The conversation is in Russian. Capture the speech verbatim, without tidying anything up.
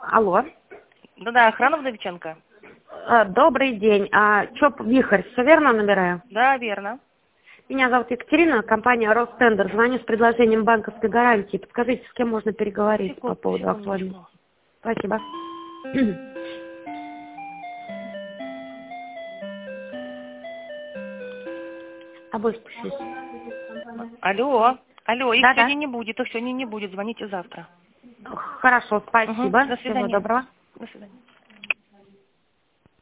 Алло. Да-да, охрана Вдовиченко. Э, Добрый день. А, ЧОП Вихрь, все верно набираю? Да, верно. Меня зовут Екатерина, компания Ростендер. Звоню с предложением банковской гарантии. Подскажите, с кем можно переговорить по Секунд, поводу актуальности? секундочку. Спасибо. Обои спустись. Алло, алло, их Да-да. сегодня не будет, их сегодня не будет, звоните завтра. Хорошо, Угу. спасибо. До Всего свидания. доброго. До свидания.